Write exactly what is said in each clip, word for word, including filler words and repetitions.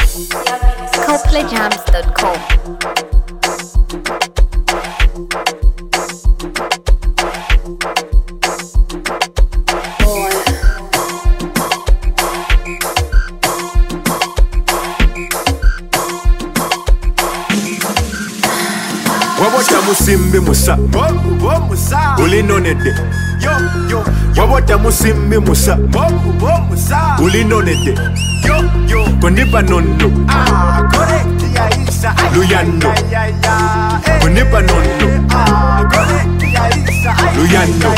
coplay jams dot com. Wabota musimbi musa uli nonede wabota musimbi musa uli nonede konipa nono luyando konipa nono luyando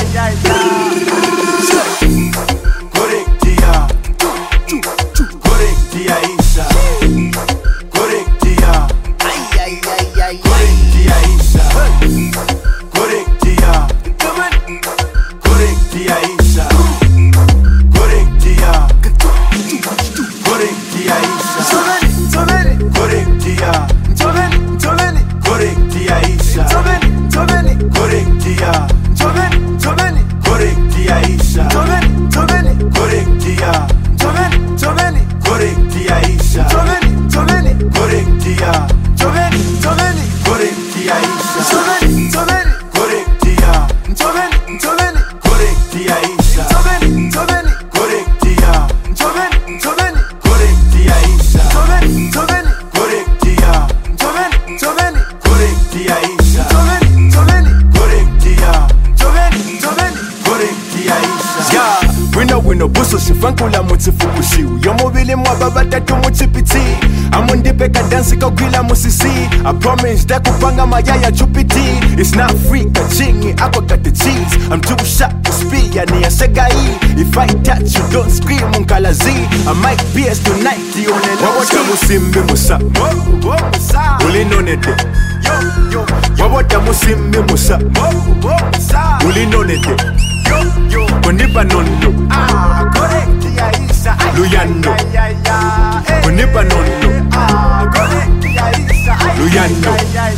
korektia korektia isa korektia korektia isa korektia korektia isa korektia korektia isa korektia korektia isa korektia korektia isa korektia korektia isa korektia korektia isa korektia korektia isa korektia korektia isa korektia korektia isa korektia korektia isa ya wino wino buso sifankula mutsifukushiu yomubili mwababa tatu mutsipiti amundipeka dansi kakwila musisi I promise that kupanga mayaya chupiti it's not free kachingi ako got the cheese I'm too sharp to speed yani asegai if I touch you don't scream unkalazi I might be as tonight the only wabota musimbi musa uli nonede wabota musimbi musa uli nonede konipa nono luyando konipa nono luyando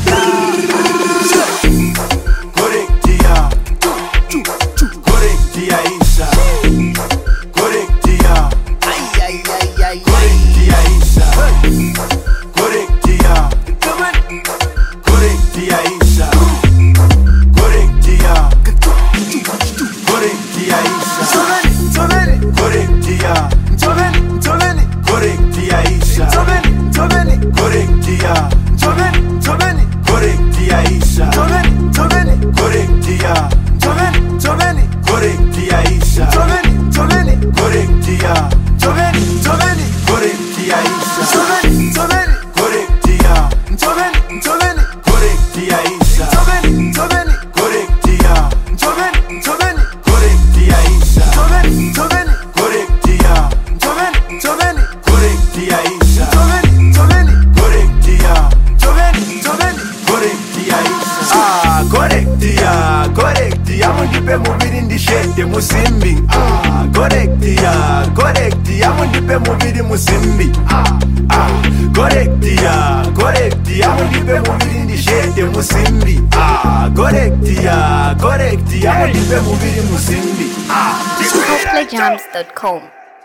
korektia korektia isa korektia korektia isa korektia korektia isa korektia korektia isa korektia korektia isa korektia korektia isa korektia korektia isa korektia korektia isa korektia korektia isa korektia korektia isa korektia korektia isa korektia korektia isa ah korektia korektia mundipe mubiri ndishete musimbi ah korektia korektia mundipe mubiri musimbi ah ah korektia korektia mundipe mubiri ndishete musimbi ah korektia korektia mundipe mubiri musimbi ah coplay jams dot com.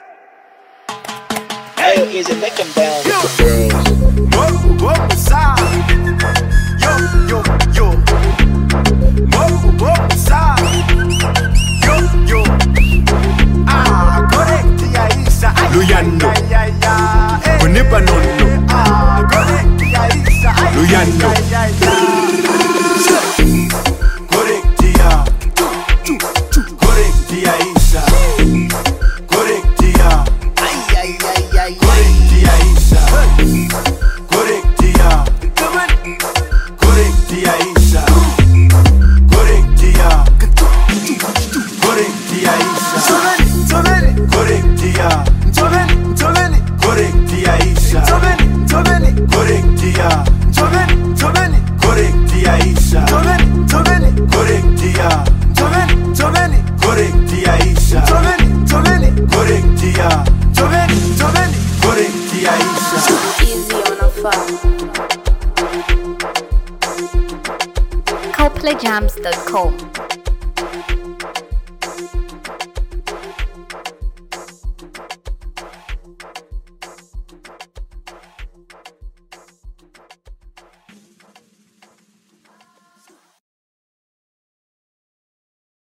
Hey, is it making down? Yo, whoa, whoa, side. Yo, yo, yo. Whoa, whoa, side. Yo, yo. Ah, korektia isa. Luyando. Konipa nono. Ah, korektia isa. Luyando. Korektia. Korektia isa. Korektia. Korektia isa korektia korektia isa korektia korektia isa korektia korektia isa korektia korektia isa korektia korektia isa korektia korektia isa Easy on a phone. coplay jams dot com.